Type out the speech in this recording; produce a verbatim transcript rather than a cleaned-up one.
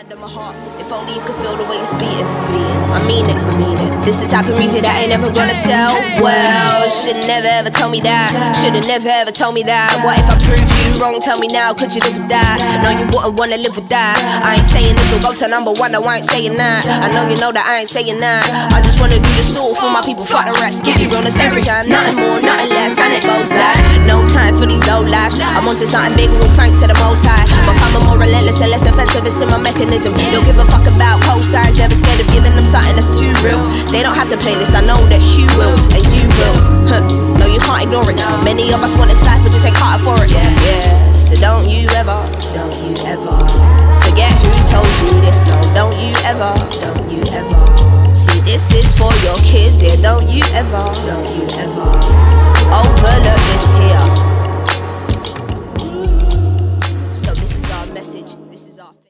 Under my heart, if only you could feel the way it's beating, beating. I mean it, I mean it. This is the type of music that ain't never gonna sell well. Should've never ever told me that. Should've never ever told me that. What if I prove you wrong? Tell me now, could you live with that? No, you wouldn't wanna live with that. I ain't saying this will go to number one, no, I ain't saying that. I know you know that I ain't saying that. I just wanna do this all for my people, fuck the rest. Give you realness every time, nothing more, nothing less. And it goes like, no time for these low lives. I'm on to something big, all thanks to the most high. Becoming more relentless and less defensive, it's in my mechanism. Don't give a fuck about cosigns, never scared of giving them something that's too real. They don't have to play this, I know that you will, and you will. Huh. No, you can't ignore it. Many of us want this life, but just ain't caught for it. Yeah, yeah. So don't you ever, don't you ever forget who told you this. No, don't you ever, don't you ever. See, this is for your kids, yeah. Don't you ever, don't you